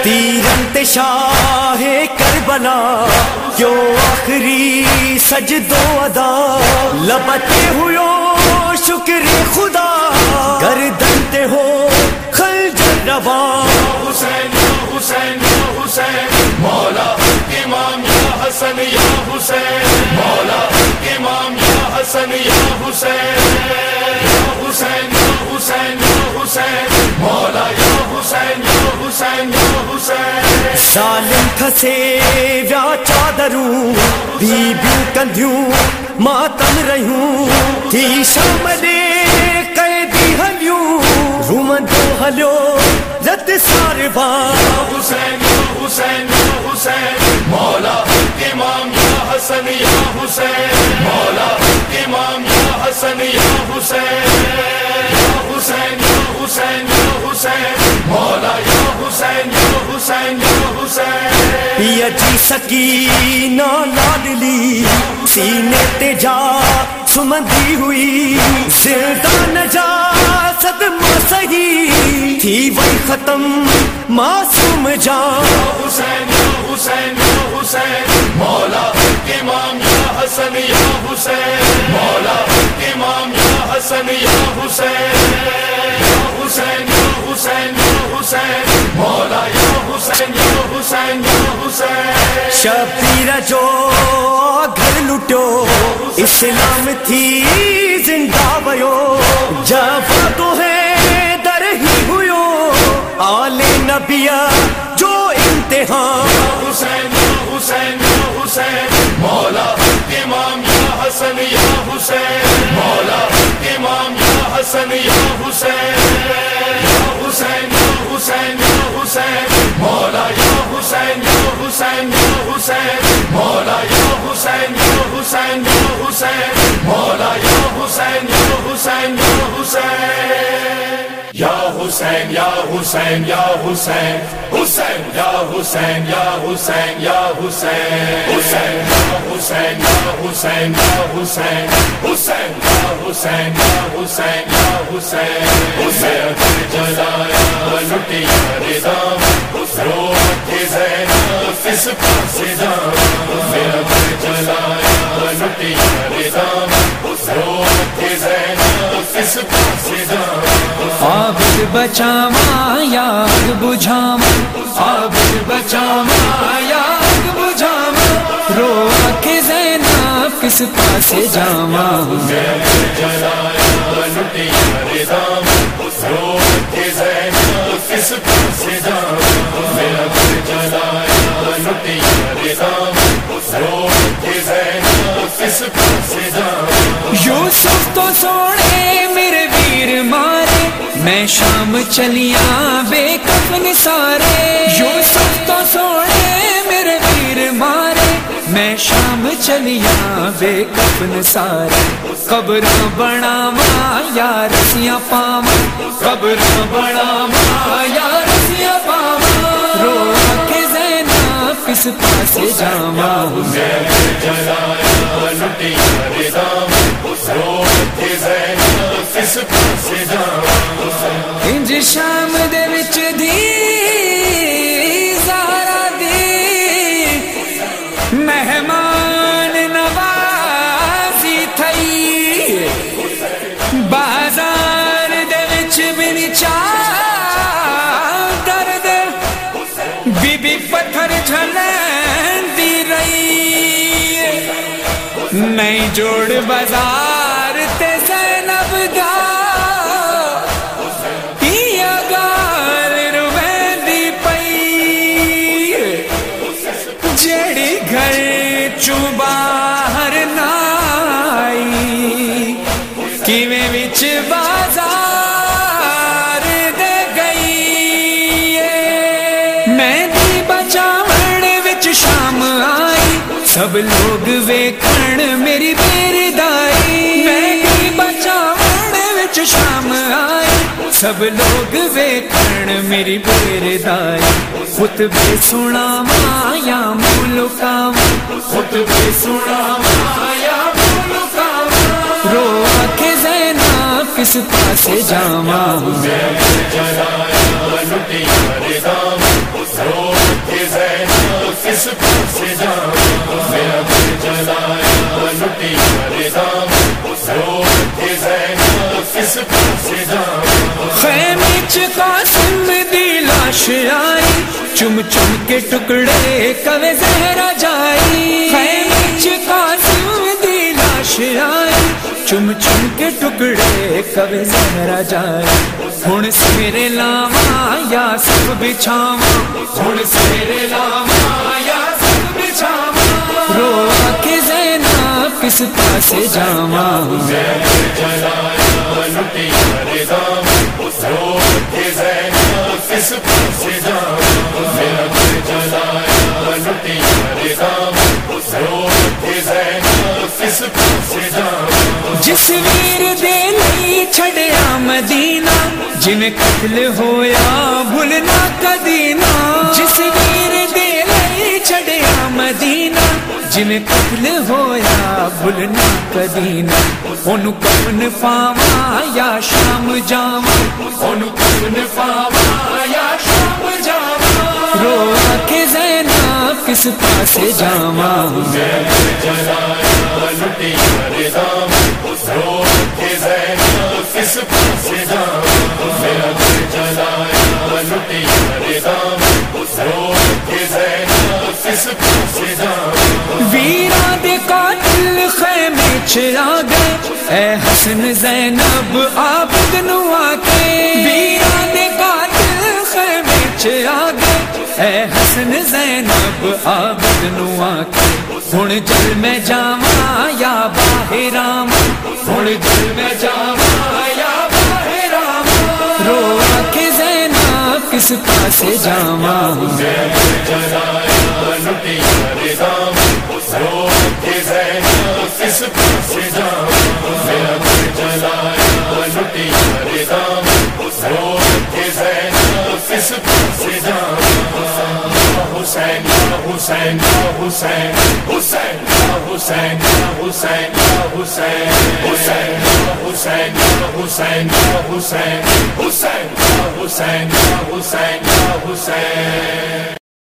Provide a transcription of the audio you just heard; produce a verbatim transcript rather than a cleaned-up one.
تیرنت شاہ کربلا کیوں آخری سجدو ادا لبتے ہوئے شکر خدا گردنتے ہو خنجر روا حسین یا حسین یا حسین مولا امام یا حسن یا حسین مولا امام یا حسن یا حسین یا حسین یا حسین یا حسین مولا یا حسین یا حسین یا حسین ظالم کھسے ویا چادروں بیبیوں کندھیوں ماتم رہیوں تھی شاملے قیدی ہلیوں رومندو ہلیو رت ساروا حسین یا حسین یا حسین مولا امام یا حسن یا حسین مولا امام یا حسن یا حسین یا حسین یا حسین یا حسین مولا یا حسین یا حسین یا حسین پیا جی سکینہ لاڈلی سینے تے جا سمندی ہوئی زندہ نجاست مسیح تھی وہی ختم معصوم جان حسین یا حسین یا حسین مولا امام یا حسن یا حسین مولا امام یا حسن یا حسین یا حسین یا حسین یا حسین مولا یا حسین یا حسین یا حسین شبیر جو گھر لٹو اسلام تھی زندہ ویو جب تو ہے در ہی ہوئیو آل نبیہ جو امتحان حسین یا حسین یا حسین مولا امام یا حسن یا حسین مولا امام یا حسن یا حسین یا حسین یا حسین یا حسین مولا یا حسین یا حسین یا حسین مولا یا حسین یا حسین یا حسین مولا یا حسین یا حسین یا حسین یا حسین یا حسین یا حسین حسین یا حسین یا حسین یا حسین حسین یا حسین یا حسین یا حسین حسین یا حسین یا حسین یا حسین حسین جلایا لٹیا نظام رو کے زینب اس پاس جام جلایا لٹیا نظام رو کے زینب اس پاس جام عابد بچاواں یاد بجھاواں عابد بچاواں یاد بجھاواں رو کے زینب کس پاسے جاواں جلایا لٹیا نظام رو کے زینب کس پاسے جاواں جلایا لٹیا نظام رو کے زینب کس پاسے جاواں یوسف تو سونے میرے ویر مارے میں شام چلیاں بے کفن سارے یوسف تو سونے میرے ویر مارے میں شام چلیاں بے کفن سارے قبراں بناواں یا رسیاں پاواں قبراں بناواں یا رسیاں پاواں رو کے زینب کس پاسے جاواں جلایا لٹیا نظام رو کے زینب کس پاسے جاواں انج شام دے وچ دی زہرا دی مہمان نوازی تھئی بازار دے وچ بن چادر دے بی بی پتھر جھلندی رہی نہیں جوڑ بازار تے زینب دا باہر نائی کیویں وچ بازار دے گئی مہندی بچاون وچ شام آئی سب لوگ ویکھن میری بیردائی مہندی بچاون وچ شام آئی سب لوگ ویکھن میری بیردائی خطبے سناواں یا ملکاواں خطبے سناواں یا ملکاواں رو کے زینب کس پاس جاواں کس پاس جاواں میرا دل جلایا لٹیا رے دام کس پاس جاواں خیمے چ قاسم دی لاش آئی چم چم کے ٹکڑے کوے زہرا جائی خیمے چ قاسم دی لاش آئی چم چم کے ٹکڑے کوے زہرا جائی ہن سویرے لاواں یا سب بچھاواں ہن سویرے لاواں یا سب بچھاواں رو کے زینب کس پاس جاواں جلایا لٹیا رے دام کس پاس جاواں میرا دل جلایا لٹیا رے دام کس پاس جاواں جس ویر دے لئی چھڑیا مدینہ جن قتل ہویا بھولنا کدی نہ جس ویر دے لئی چھڑیا مدینہ جن قتل ہویا بھولنا کدی نہ اونوں کفن پاواں یا شام جاواں اونوں کفن پاواں یا شام جاواں رو کے زینب کس پاس جاواں جلایا لٹیا رے دام کس پاس جاواں میرا دل جلایا لٹیا رے دام کس پاس جاواں ویراں دے قاتل خیمے چ آ گئے اے حسن زینب عابد نو آ کے ویراں دے قاتل خیمے چ آ گئے اے حسن زینب عابد نو آ کے ہن جل میں جاواں یا باہر آواں ہن جل میں جاواں یا باہر آواں رو کے زینب کس پاس جاواں جلایا لٹیا رے دام کس پاس جاواں میرا دل جلایا لٹیا رے دام کس پاس جاواں حسین یا حسین یا حسین حسین یا حسین یا حسین یا حسین حسین یا حسین یا حسین یا حسین حسین یا حسین یا حسین یا حسین